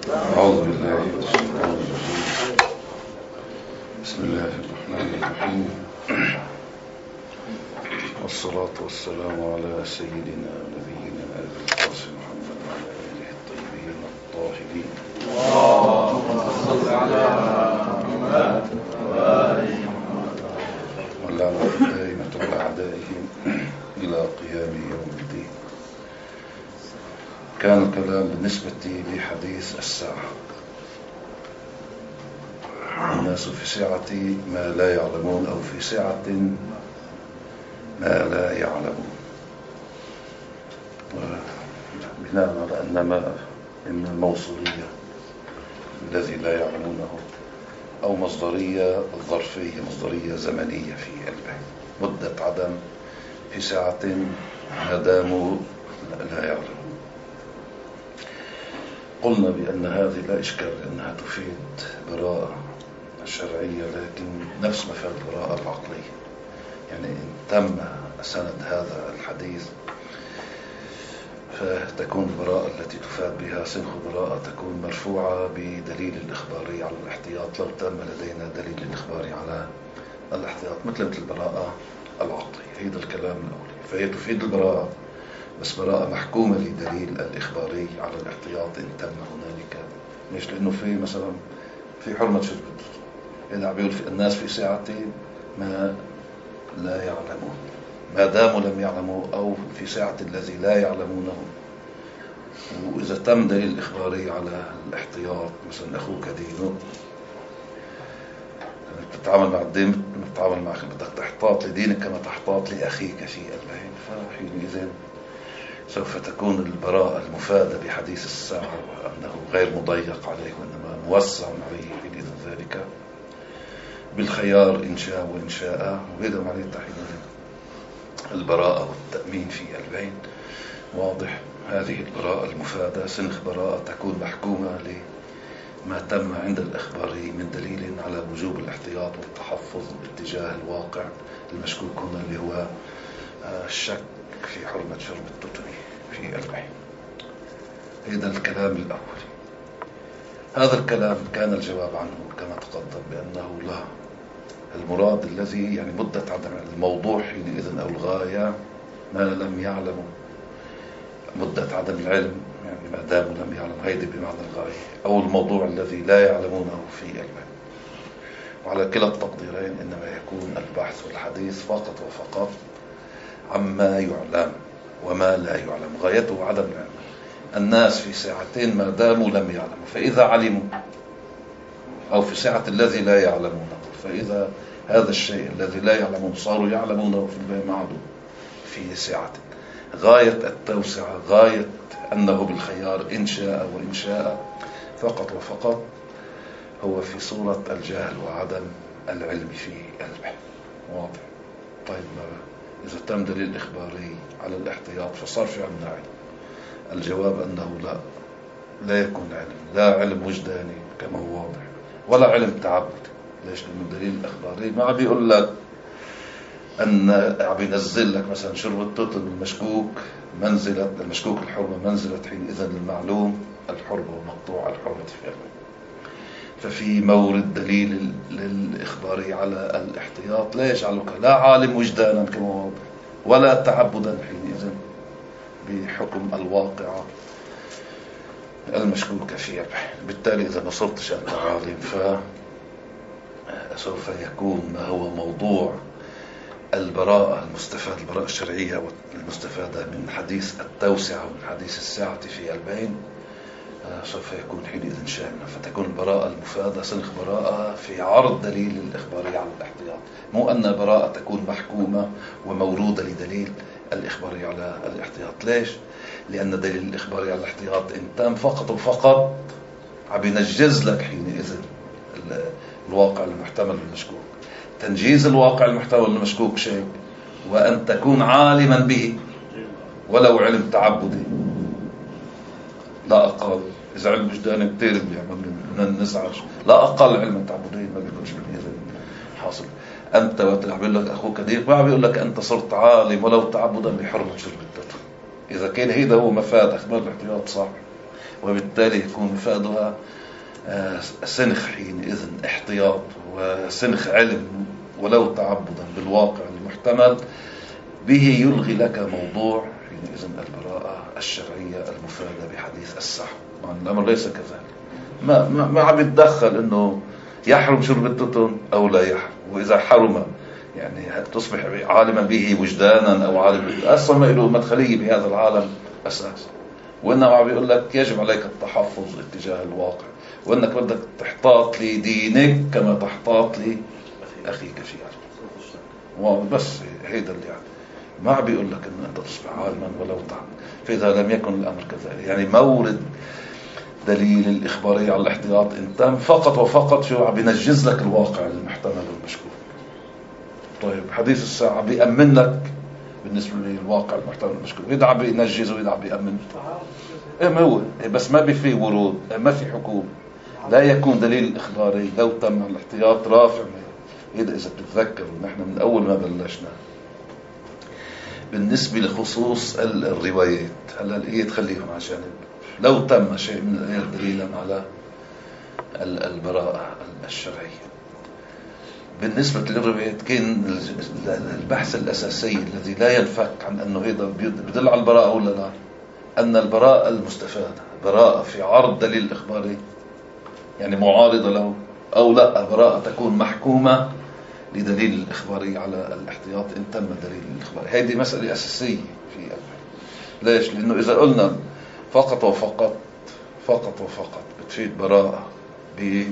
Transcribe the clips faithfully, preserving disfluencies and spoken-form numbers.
أعوذ بالله من الشيطان الرجيم. بسم الله الرحمن الرحيم، والصلاة والسلام على سيدنا ونبينا أبي القاسم محمد وعلى آله الطيبين الطاهرين. اللهم صل على محمد وآل محمد واللعنة الدائمة على أعدائهم إلى قيام يوم الدين. كان الكلام بالنسبة لحديث الساعة. الناس في سعة ما لا يعلمون، أو في سعة ما لا يعلمون، بناء على أن ما إما الموصولية الذي لا يعلمونه، أو مصدرية ظرفية مصدرية زمنية في البيت، مدة عدم في ساعة ما داموا لا يعلمون. قلنا بأن هذه لا إشكال لأنها تفيد براءة الشرعية، لكن نفس مفاد البراءة العقلية. يعني إن تم سند هذا الحديث فتكون البراءة التي تفاد بها صنف براءة تكون مرفوعة بدليل الإخباري على الاحتياط، لو تم لدينا دليل الإخباري على الاحتياط، مثل مثل البراءة العقلية. هذا الكلام الأولي، فهي تفيد البراءة بس براءة محكومة لدليل الإخباري على الاحتياط إن تم هنالك. ليش؟ لأنه في مثلا في حرمة شرب الدخان، إذا بيقول في الناس في ساعة ما لا يعلمون، ما داموا لم يعلموا، أو في ساعة الذي لا يعلمونه. وإذا تم دليل إخباري على الاحتياط، مثلا أخوك دينه، تتعامل مع الدين تتعامل مع بدك تحتاط لدينك كما تحتاط لأخيك في البين، فحينئذ سوف تكون البراءة المفادة بحديث الساعة وأنه غير مضيق عليه وإنما موسع عليه بإذن ذلك بالخيار إن شاء وإن شاء. وهذا معنى حينئذ البراءة والتأمين في البين واضح. هذه البراءة المفادة سنخ براءة تكون محكومة لما تم عند الإخباري من دليل على وجوب الاحتياط والتحفظ باتجاه الواقع المشكوك هنا، اللي هو الشك في حرمة شرب التتر في البين. هذا الكلام الأول. هذا الكلام كان الجواب عنه كما تقدم بأنه لا، المراد الذي يعني مدة عدم الموضوع حينئذ أو الغاية ما لم يعلموا، مدة عدم العلم يعني ما داموا لم يعلموا، هيدي بمعنى الغاية، أو الموضوع الذي لا يعلمونه في البين. وعلى كلا التقديرين إنما يكون البحث والحديث فقط وفقط عما يعلم وما لا يعلم، غايته عدم العلم. الناس في ساعتين ما داموا لم يعلموا، فإذا علموا، أو في ساعة الذي لا يعلمونه، فإذا هذا الشيء الذي لا يعلمون صاروا يعلمونه في البين معدو في ساعة. غاية التوسعة، غاية أنه بالخيار إن شاء وإن شاء فقط وفقط هو في صورة الجهل وعدم العلم في البين. واضح؟ طيب إذا تم دليل إخباري على الاحتياط فصار في عنا علم. الجواب أنه لا، لا يكون علم، لا علم وجداني كما هو واضح، ولا علم تعبد. ليش؟ لأنه الدليل الإخباري ما بيقول لك أن عم ينزل لك مثلا شرب التتر المشكوك منزلة المشكوك الحرمة منزلة حينئذ المعلوم الحرمة ومقطوع الحرمة في البين. ففي مورد دليل للإخباري على الاحتياط لا يجعلك لا عالم وجدانا كما واضح، ولا تعبدا حينئذ بحكم الواقع المشكوك في البين. بالتالي إذا ما صرتش أنت عالم فسوف يكون ما هو موضوع البراءة المستفاد، البراءة الشرعية المستفادة من حديث التوسعة ومن حديث الساعة في البين سوف يكون حينئذ شاملا. فتكون البراءة المفادة صنخ براءة في عرض دليل الإخباري على الاحتياط، مو أن براءة تكون محكومة ومورودة لدليل الإخباري على الاحتياط. ليش؟ لأن دليل الإخباري على الاحتياط إن تم فقط وفقط عم ينجز لك حينئذ الواقع المحتمل المشكوك. تنجيز الواقع المحتمل المشكوك شيء، وأن تكون عالما به ولو علم تعبدي لا أقل. إذا علم وجداني كتير بيعمل من النزعج، لا أقل علم تعبدي ما بيكونش بالإذن حاصل. أنت وتلعب لك أخوك ديك ما بيقول لك أنت صرت عالم ولو تعبدا بحرمة شرب التتر. إذا كان هذا هو مفاد أخبار الاحتياط صح، وبالتالي يكون مفادها سنخ حينئذ احتياط وسنخ علم ولو تعبدا بالواقع المحتمل به يلغي لك موضوع حينئذ البراءة الشرعية المفادة بحديث السحر. مع أن الأمر ليس كذلك. ما ما, ما عم يتدخل إنه يحرم شرب التتن أو لا يحرم، وإذا حرم يعني تصبح عالما به وجدانا أو عالما أصلا ما له مدخلية بهذا العالم أساس، وإنما عم بيقول لك يجب عليك التحفظ اتجاه الواقع، وإنك بدك تحتاط لدينك كما تحتاط لأخيك في عالم. بس هيدا اللي يعني ما عم بيقول لك إنه أنت تصبح عالما ولو تعب. فإذا لم يكن الأمر كذلك يعني مورد دليل الإخبارية على الاحتياط إن تم فقط وفقط شو عم بينجز لك الواقع المحتمل والمشكوك. طيب حديث الساعة بيأمن لك بالنسبة للواقع المحتمل والمشكوك، إذا عم بينجز وإذا عم بيأمن إيه ما هو إيه، بس ما في ورود، ما في حكومة، لا يكون دليل الإخباري لو تم الاحتياط رافع. إذا إذا بتتذكر نحن من أول ما بلشنا بالنسبة لخصوص الروايات، هلا الآية تخليهم على جانب، لو تم شيء من الآيات دليلا على البراءة الشرعية. بالنسبة للروايات كان البحث الأساسي الذي لا ينفك عن أنه هذا بدل على البراءة ولا لا، أن البراءة المستفادة براءة في عرض دليل الإخباري يعني معارضة له، أو لا براءة تكون محكومة لدليل الإخباري على الاحتياط إن تم دليل الإخباري. هذه مسألة أساسية في أمر. ليش؟ لأنه إذا قلنا فقط وفقط فقط وفقط بتفيد براءة ب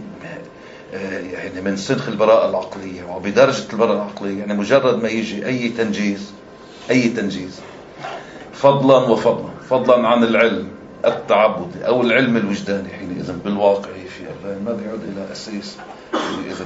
يعني من سنخ البراءة العقلية وبدرجة البراءة العقلية، يعني مجرد ما يجي أي تنجيز أي تنجيز فضلا وفضلا فضلا عن العلم التعبدي أو العلم الوجداني حينئذ بالواقع في البيان ما بيعود إلى أساس حينئذ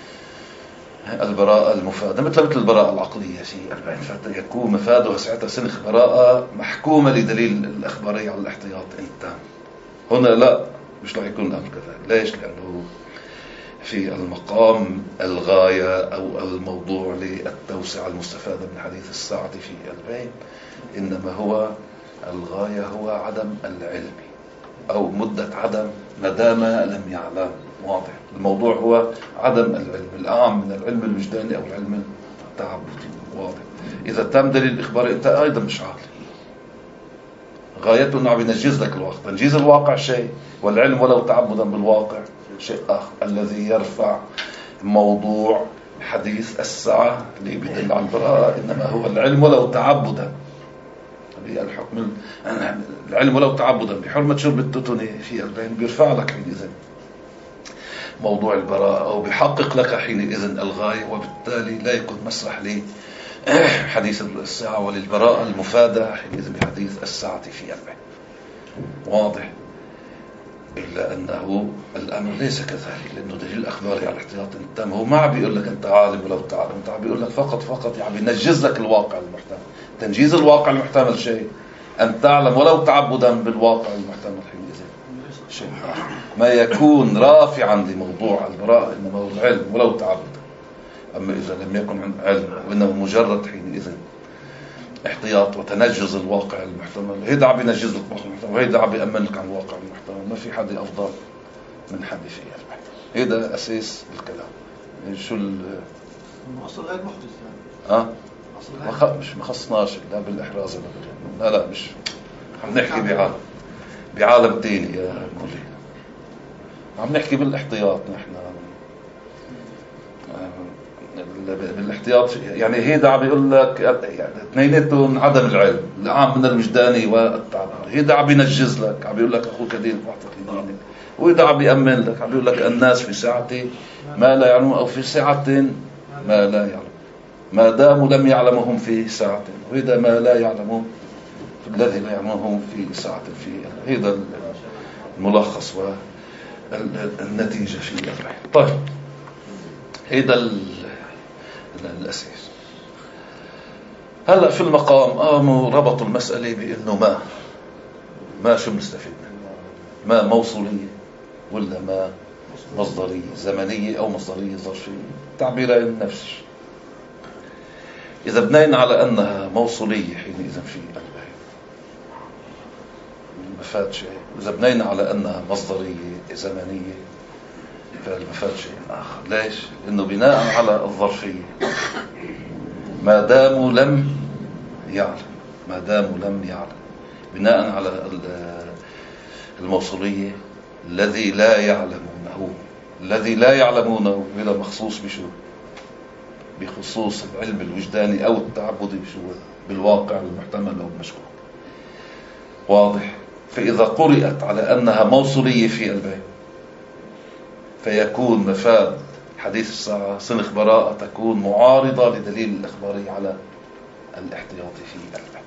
البراءة المفادة مثل مثل البراءة العقلية في البيان، فيكون مفادها ساعتها سنخ براءة محكومة لدليل الإخباري على الاحتياط التام. هنا لا، مش رح يكون الأمر كذلك. ليش؟ لأنه في المقام الغاية أو الموضوع للتوسعة المستفادة من حديث الساعة في البيان إنما هو الغاية هو عدم العلم أو مدة عدم مدام لم يعلم. واضح؟ الموضوع هو عدم العلم الأعم من العلم الوجداني أو العلم التعبدي. واضح؟ إذا تم دليل الإخبار أنت أيضا مش عاقل. غايته أنه عم ينجز لك الواقع. تنجيز الواقع شيء، والعلم ولو تعبدا بالواقع شيء آخر. الذي يرفع موضوع حديث الساعة اللي بدل على البراءة إنما هو العلم ولو تعبدا بالحكم. العلم ولو تعبدا بحرمة شرب التتن في البين بيرفع لك حينئذ موضوع البراءة أو بيحقق لك حينئذ الغاية، وبالتالي لا يكون مسرح لي حديث الساعة وللبراءة المفادة حينئذ بحديث الساعة في البين. واضح؟ إلا أنه الأمر ليس كذلك، لأنه دليل الأخباري على الاحتياط التام هو ما عم بيقول لك أنت عالم ولو تعلم، أنت عم بيقول لك فقط فقط يعني بينجز لك الواقع المحتمل. تنجيز الواقع المحتمل شيء، أن تعلم ولو تعبدا بالواقع المحتمل حينئذ شيء آخر. ما يكون رافعا لموضوع البراءة إنما هو العلم ولو تعبدا. أما إذا لم يكن عن علم وإنه مجرد حينئذ احتياط وتنجز الواقع المحتمل، هيدا عم بينجز لك الواقع المحتمل وهيدا عم بيأمن لك عن الواقع المحتمل. ما في حد أفضل من حد فيها. هيدا أساس الكلام. شو ال أصل غير محدث اه مخ... مش مخصناش لا بالإحراز ولا بال... لا لا مش عم نحكي بعالم بعالم تاني يا مولي. عم نحكي بالاحتياط نحن بالاحتياط. يعني هيدا عم يقول لك يعني اثنيناتهم عدم العلم العام من الوجداني والتعبدي. هيدا عم ينجز لك، عم يقول لك اخوك دينك واعتق دينك، وهيدا عم يأمن لك، عم يقول لك الناس في ساعة ما لا يعلمون او في ساعة ما لا يعلم ما داموا لم يعلمهم في ساعة، وهيدا ما لا يعلمون الذي لا يعلمهم في ساعة. في هيدا الملخص والنتيجة في الأمر. طيب هيدا الأساس. هلأ في المقام قاموا ربطوا المسألة بأنه ما ما شو بنستفيد منه؟ ما موصولية ولا ما مصدرية زمنية أو مصدرية ظرفية، تعبيرين نفس الشيء. إذا بنينا على أنها موصولية حينئذ في المفاد شيء، وإذا بنينا على أنها مصدرية زمنية فالمفاد شيء آخر. ليش؟ لأنه بناء على الظرفية ما داموا لم يعلم، ما داموا لم يعلم، بناء على الموصولية الذي لا يعلمونه، الذي لا يعلمونه بلا مخصوص بشو؟ بخصوص العلم الوجداني أو التعبدي بشو؟ بالواقع المحتمل أو المشكوك. واضح؟ فإذا قرأت على أنها موصولية في البيت فيكون مفاد حديث الساعة صنخ براءة تكون معارضة لدليل الإخباري على الاحتياطي في البيت.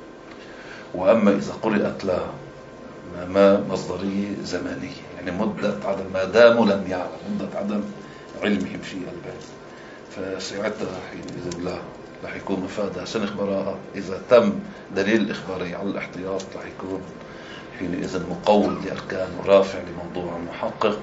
وأما إذا قرأت لا ما مصدرية زمانية، يعني مدة عدم، ما داموا لم يعلم، مدة عدم علمهم في البيت، فساعتها حينئذ لا رح يكون مفادها صنخ براءة. إذا تم دليل الإخباري على الاحتياط رح يكون حينئذ مقوم لأركان ورافع لموضوع محقق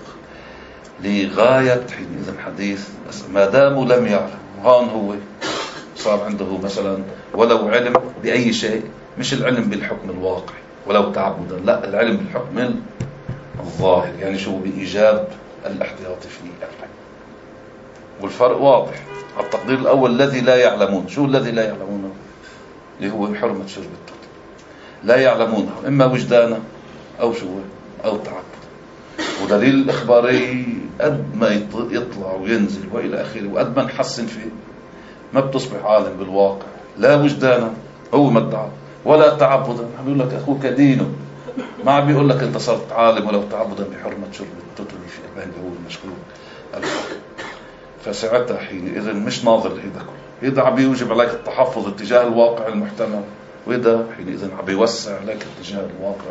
لغاية حينئذ حديث ما داموا لم يعلم. هون هو صار عنده مثلا ولو علم بأي شيء، مش العلم بالحكم الواقعي ولو تعبدا، لا، العلم بالحكم الظاهر، يعني شو؟ بإيجاب الاحتياطي في العلم. والفرق واضح. التقدير الأول الذي لا يعلمون، شو الذي لا يعلمونه؟ اللي هو حرمة شرب التوت، لا يعلمونه إما وجدانا أو شو؟ أو تعبد. ودليل الإخباري قد ما يطلع وينزل وإلى آخره، وقد ما نحسن فيه ما بتصبح عالم بالواقع، لا وجدانا هو ما ادعى ولا تعبدا. بيقول لك أخوك دينه، ما عم بيقول لك أنت صرت عالم ولو تعبدا بحرمة شرب التوت في البين اللي هو المشكوك الحق. فساعتها حينئذ مش ناظر لهذا كله، هذا عم بيوجب عليك التحفظ اتجاه الواقع المحتمل، وإذا حينئذ عم بيوسع عليك اتجاه الواقع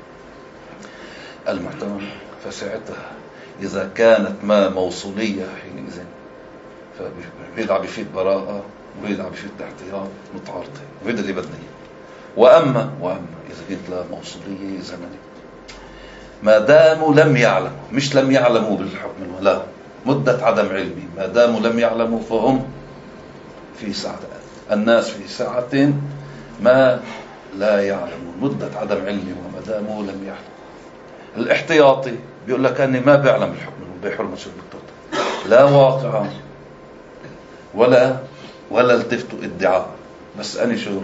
المحتمل. فساعتها إذا كانت ما موصولية حينئذ فهذا عم بيفيد براءة وهذا عم بيفيد احتياط متعارضة، وهذا اللي بدنا إياه. وأما وأما إذا كانت لا موصولية زمنية ما داموا لم يعلموا، مش لم يعلموا بالحكم ولا مدة عدم علمي، ما داموا لم يعلموا فهم في ساعة، الناس في ساعة ما لا يعلمون، مدة عدم علمي وما داموا لم يعلموا. الاحتياطي بيقول لك أني ما بعلم الحكم بحرمة شرب التوت، لا واقعا ولا ولا التفتوا ادعاء، بس أنا شو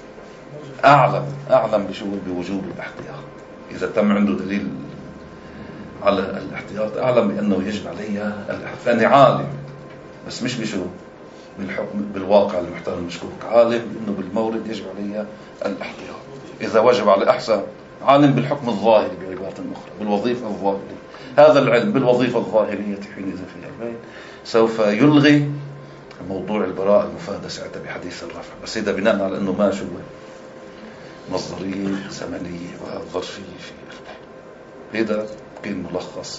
أعلم أعلم بشو؟ بوجوب الاحتياط. إذا تم عنده دليل على الاحتياط أعلم بأنه يجب علي الاحتياط، فأني عالم بس مش بشو؟ بالحكم بالواقع المحتمل المشكوك، عالم بأنه بالمورد يجب علي الاحتياط. إذا وجب على أحسن عالم بالحكم الظاهري، بعبارة أخرى بالوظيفة الظاهرية. هذا العلم بالوظيفة الظاهرية حينئذ في البيت سوف يلغي موضوع البراءة المفادة ساعتها بحديث الرفع، بس إذا بناء على أنه ما شو مصدرية زمنية وظرفية في هذا كان ملخص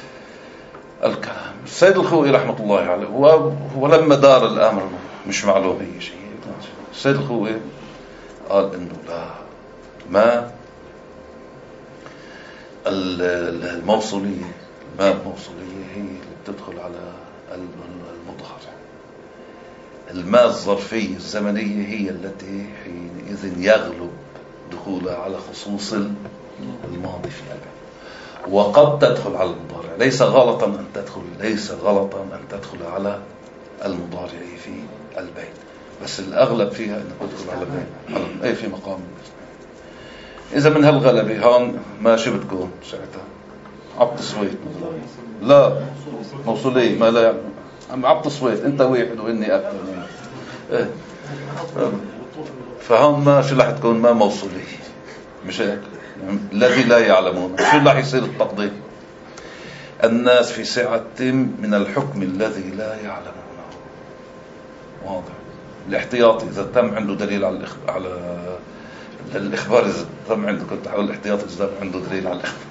الكلام. السيد الخوئي رحمة الله عليه ولما دار الأمر مش معلوم أي شيء، السيد الخوئي قال إنه لا، ما الموصولية ما الموصولية هي اللي بتدخل على المضارع. الماء الظرفية الزمنية هي التي حينئذ يغلب دخولها على خصوص الماضي في البيت، وقد تدخل على المضارع. ليس غلطا أن تدخل ليس غلطا أن تدخل على المضارع في البيت، بس الأغلب فيها أن تدخل على البيت أي في مقام. إذا من هالغلبة هون ما شو بتكون ساعتها؟ عبط صويت لا موصولية ما لا يعني عبط صويت، أنت واحد وإني أكثر منك إيه. فهون ما شو رح تكون؟ ما موصولية، مش هيك؟ الذي لا يعلمون. شو رح يصير التقدير؟ الناس في سعة من الحكم الذي لا يعلمونه. واضح؟ الاحتياطي إذا تم عنده دليل على الإخ... على الإخبار، إذا تم عنده كنت حاول الاحتياطي إذا تم عنده دليل على الإخبار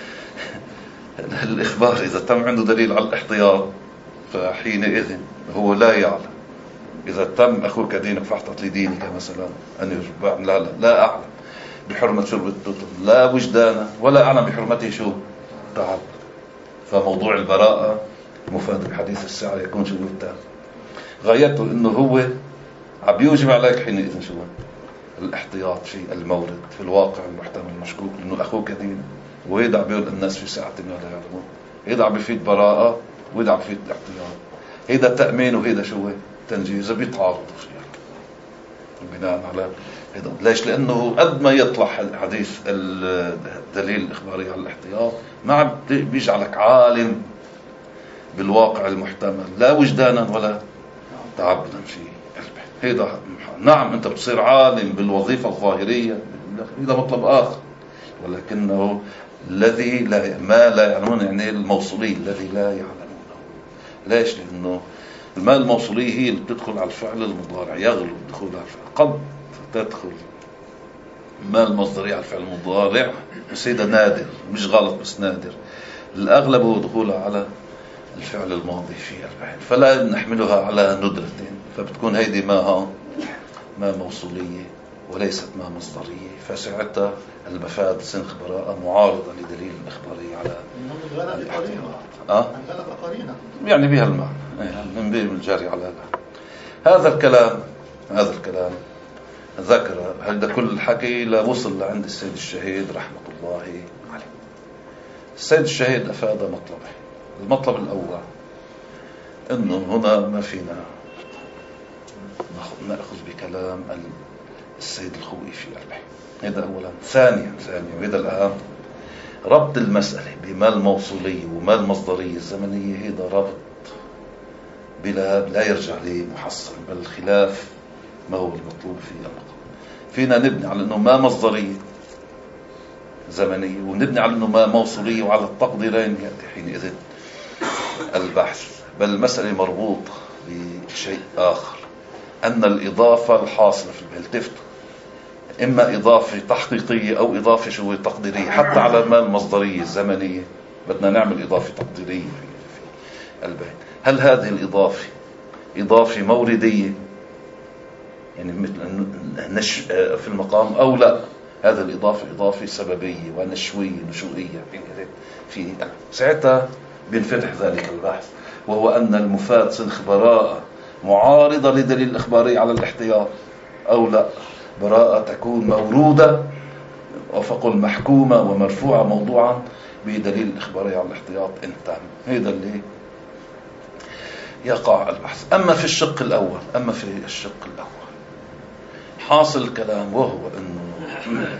الإخبار إذا تم عنده دليل على الاحتياط فحينئذ هو لا يعلم. إذا تم أخوك دينك فاحتط لي دينك مثلا، أن لا لا لا أعلم بحرمة شرب التوت، لا وجدانا ولا أعلم بحرمته شو تعب. فموضوع البراءة مفاد بحديث الساعة يكون شو التام غايته إنه هو عم يوجب عليك حينئذ شو الاحتياط في المورد في الواقع المحتمل المشكوك لأنه أخوك دين، ويدع بيقول الناس في ساعة ما لا يعلمون، يدع بفيد براءة ويدع بفيد الاحتياط. هيدا تأمين وهيدا شو تنجيز، بيتعارضوا فيها بناء على هيدا. ليش؟ لأنه قد ما يطلع حديث الدليل الإخباري على الاحتياط ما بيجعلك عالم بالواقع المحتمل لا وجدانا ولا تعبدا في قلبه. هيدا نعم أنت بتصير عالم بالوظيفة الظاهرية، هذا مطلب آخر، ولكنه الذي لا ما لا يعلمون، يعني الموصولي الذي لا يعلمونه. ليش؟ لأنه الماء الموصولية هي اللي بتدخل على الفعل المضارع، يغلب دخول على الفعل. قد تدخل الماء المصدرية على الفعل المضارع، بس هذا نادر، مش غلط بس نادر. الأغلب هو دخولها على الفعل الماضي في الفعل، فلا نحملها على ندرة، فبتكون هيدي ماء ماء موصولية وليست ماء مصدرية. فساعتها المفاد سنخ براءة معارضة لدليل الإخباري على الغلبة قرينة. أه؟ الغلبة قرينة يعني بها المعنى من بين الجاري على هذا. هذا الكلام هذا الكلام ذكر هذا كل الحكي لوصل لعند السيد الشهيد رحمة الله عليه. السيد الشهيد أفاد مطلبه. المطلب الأول إنه هنا ما فينا نأخذ بكلام السيد الخوئي في قلبه، هذا أولا. ثانيا ثانيا وهذا الأهم، ربط المسألة بما الموصولية وما المصدرية الزمنية، هذا ربط بلا لا يرجع لمحصل، بل الخلاف ما هو المطلوب في المقام. فينا نبني على أنه ما مصدرية زمنية، ونبني على أنه ما موصولية، وعلى التقديرين يأتي حينئذ البحث. بل المسألة مربوطة بشيء آخر، أن الإضافة الحاصلة في البلتفت إما إضافة تحقيقية أو إضافة شو تقديرية. حتى على ما المصدرية الزمنية بدنا نعمل إضافة تقديرية في البيت. هل هذه الإضافة إضافة موردية يعني مثل نش في المقام، أو لا هذا الإضافة إضافة سببية ونشوية نشوئية في ساعتها بينفتح ذلك البحث، وهو أن المفاد سنخ براءة معارضة لدليل الإخباري على الاحتياط، أو لا براءة تكون مورودة وفقل محكومة ومرفوعة موضوعا بدليل الإخباري على الاحتياط انتهى. هذا اللي يقع البحث. أما في الشق الأول أما في الشق الأول حاصل الكلام، وهو أنه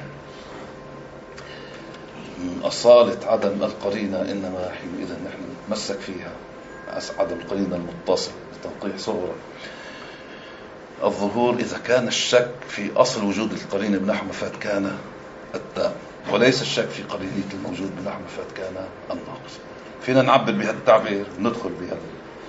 أصالة عدم القرينة إنما حينئذ نحن نتمسك فيها عدم القرينة المتصل بتوقيع صورة الظهور إذا كان الشك في أصل وجود القرينة بنحو مفاد كان التام، وليس الشك في قرينة الموجود بنحو مفاد كان الناقص. فينا نعبر بهذا التعبير، ندخل بهذا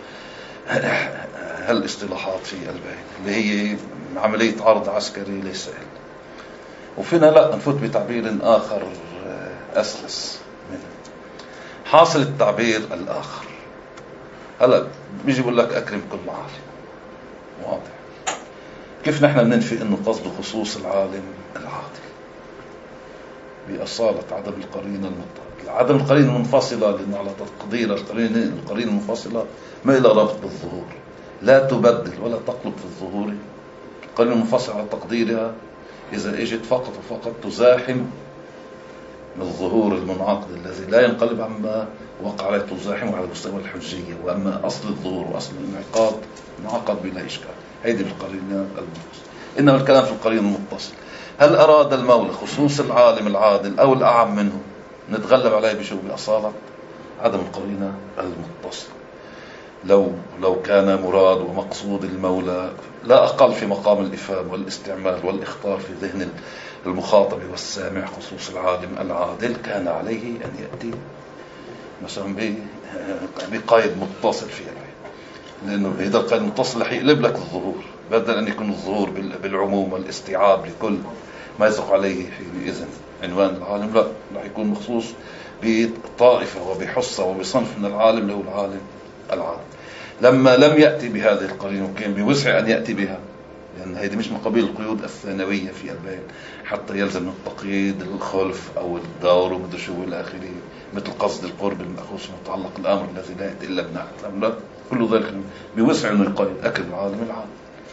هالاصطلاحات في البيان اللي هي عملية عرض عسكري ليس سهل، وفينا لا نفوت بتعبير آخر أسلس منه. حاصل التعبير الآخر هلا بيجي بقول لك أكرم كل عالم، واضح كيف نحن بننفي إنه قصده خصوص العالم العادل بأصالة عدم القرينة المنفصلة. عدم القرينة المنفصلة لأنه على تقدير القرينة القرينة المنفصلة ما إلى ربط بالظهور، لا تبدل ولا تقلب في الظهور. القرينة المنفصلة على تقديرها إذا اجت فقط وفقط تزاحم الظهور المنعقد الذي لا ينقلب عما وقع عليه، تزاحمه على مستوى الحجية. وأما أصل الظهور وأصل الانعقاد منعقد بلا إشكال، هيدي القرينة المنفصلة. إنما الكلام في القرينة المتصل، هل أراد المولى خصوص العالم العادل أو الأعم منه؟ نتغلب عليه بشو؟ بأصالة عدم القرينة المتصل. لو لو كان مراد ومقصود المولى لا أقل في مقام الإفهام والاستعمال والإخطار في ذهن المخاطب والسامع خصوص العالم العادل، كان عليه أن يأتي مثلا بقيد متصل فيه، لأنه إذا القيد المتصل رح يقلب لك الظهور، بدل أن يكون الظهور بالعموم والاستيعاب لكل ما يصدق عليه حينئذ عنوان العالم، لا رح يكون مخصوص بطائفة وبحصة وبصنف من العالم اللي هو العالم العادل. لما لم يأتي بهذه القرينة وكان بوسع أن يأتي بها، لأن هذه مش من قبيل القيود الثانوية في البيان حتى يلزم من التقييد الخلف أو الدور ومدري شو إلى آخره، مثل قصد القرب المأخوذ متعلق الأمر الذي لا يأتي إلا بناحية الأمر، كل ذلك بوسع أنه يقيد أكل العالم العادل.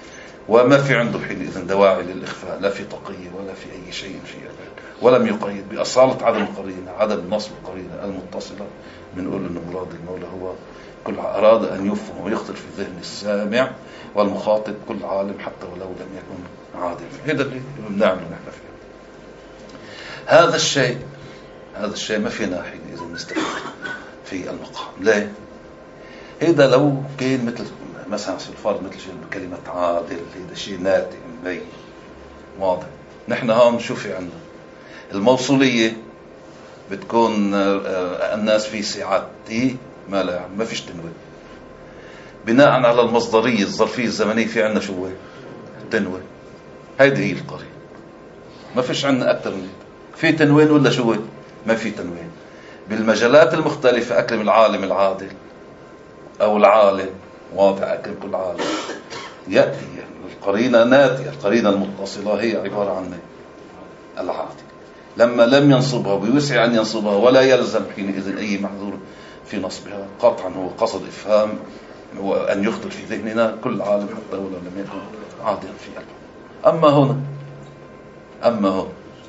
وما في عنده حينئذ دواعي للإخفاء لا في تقية ولا في أي شيء في البيان، ولم يقيد بأصالة عدم القرينة، عدم نصب القرينة المتصلة. بنقول إنه مراد المولى هو كل أراد أن يفهم ويخطر في ذهن السامع والمخاطب كل عالم حتى ولو لم يكن عادل. هذا اللي بنعمله نحن فيه. هذا الشيء هذا الشيء ما فينا حينئذ نستفيد في المقام. ليه؟ هذا لو كان مثل مثلا في الفرض مثل كلمة عادل، هذا شيء ناتج بين واضح. نحن هون شو في عندنا؟ الموصولية بتكون الناس في سعتي ما لا يعني ما فيش تنوين. بناء على المصدرية الظرفية الزمنية في عندنا شو هو؟ تنوين. هيدي هي القرينة. ما فيش عندنا أكثر من في تنوين ولا شو هو؟ ما في تنوين. بالمجالات المختلفة أكرم العالم العادل أو العالم واضح أكرم كل عالم يأتي القرينة ناتية. القرينة المتصلة هي عبارة عن العادل لما لم ينصبها ويسعى أن ينصبها ولا يلزم حينئذ أي محظور في نصبها. قطعا هو قصد إفهام وأن يخطر في ذهننا كل عالم حتى ولو لم يكن عادلا في قلبه. أما هنا أما هو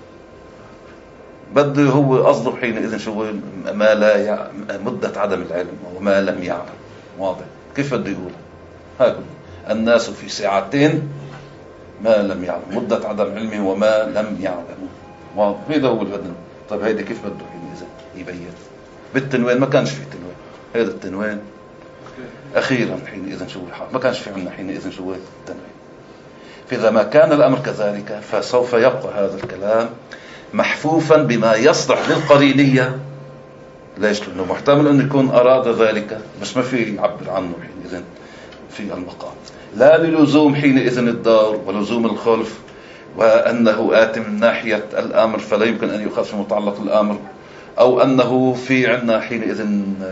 بده هو قصده حينئذ شو ما لا يع... مدة عدم العلم وما لم يعلم. واضح كيف بده يقول؟ هاي الناس في ساعتين ما لم يعلم، مدة عدم علمه وما لم يعلم. واضح هذا هو البدن. طيب هيدا كيف بده حينئذ يبين؟ بالتنوين ما كانش في تنوين. هذا التنوين أخيرا حينئذ شو الحال ما كانش في عنا حينئذ شو التنوين. فإذا ما كان الأمر كذلك فسوف يبقى هذا الكلام محفوفا بما يصلح للقرينية. ليش؟ لأنه محتمل أن يكون أراد ذلك بس ما في يعبر عنه حينئذ في المقام، لا للزوم حينئذ الدار ولزوم الخلف وأنه آت من ناحية الأمر فلا يمكن أن يؤخذ في متعلق الأمر، أو أنه في عنا حينئذ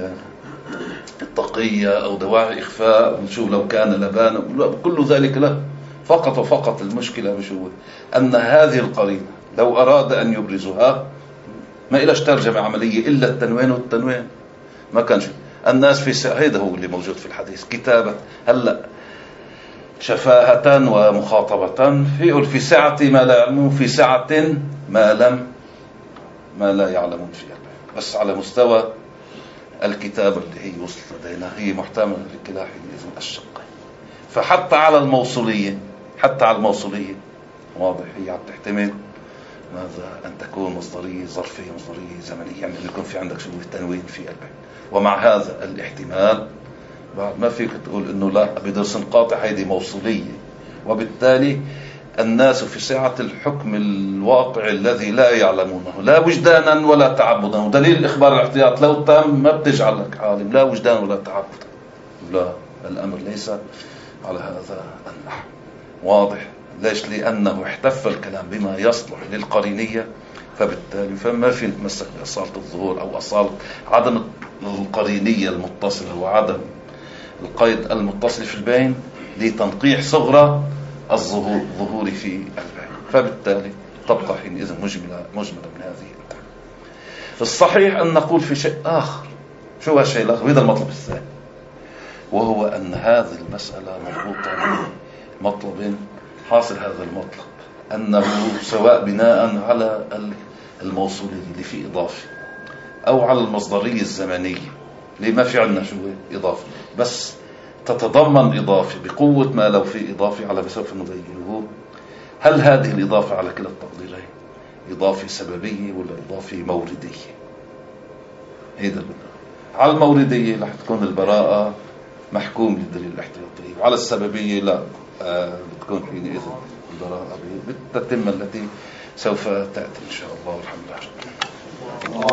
التقية أو دواعي إخفاء ونشوف لو كان لبانا، كل ذلك لا. فقط وفقط المشكلة بشو أن هذه القرينة لو أراد أن يبرزها ما إلاش ترجمة عملية إلا التنوين، والتنوين ما كانش الناس في ساعة. هذا هو اللي موجود في الحديث كتابة هلأ شفاهة ومخاطبة في في ساعة ما لا يعلمون في ساعة ما لم ما لا يعلمون فيها. بس على مستوى الكتابة اللي هي وصلت لدينا هي محتملة لكلا حينئذ الشقين. فحتى على الموصولية حتى على الموصولية واضح هي عم تحتمل ماذا أن تكون مصدرية ظرفية مصدرية زمنية، يعني أن يكون في عندك شبه تنوين في قلبك. ومع هذا الاحتمال بعد ما فيك تقول أنه لا بدرس قاطع هذه موصولية، وبالتالي الناس في ساعة الحكم الواقع الذي لا يعلمونه لا وجدانا ولا تعبدا. ودليل الإخبار الاحتياط لو تم ما بتجعل لك عالم لا وجدان ولا تعبدا. لا الأمر ليس على هذا النحو. واضح؟ ليش؟ لأنه احتف الكلام بما يصلح للقرينية، فبالتالي فما في نتمسك بأصالة الظهور أو أصالة عدم القرينية المتصلة وعدم القيد المتصل في البين لتنقيح صغرى الظهور ظهوري في البين. فبالتالي تبقى حينئذ مجملة مجملة من هذه الأحكام. الصحيح أن نقول في شيء آخر. شو هالشيء الآخر؟ هذا المطلب الثاني، وهو أن هذه المسألة مربوطة بمطلب حاصل. هذا المطلب أنه سواء بناء على الموصولية اللي فيه إضافة أو على المصدرية الزمنية اللي ما في عندنا شو إضافة بس تتضمن إضافة بقوة ما لو في إضافة على مسافة نبينه. هل هذه الإضافة على كلا التقديرين إضافة سببية ولا إضافة موردية؟ هذا على الموردية رح تكون البراءة محكوم للدليل الاحتياطي، وعلى السببية لا آه بتكون حينئذ البراءة بالتتمة التي سوف تأتي إن شاء الله والحمد لله.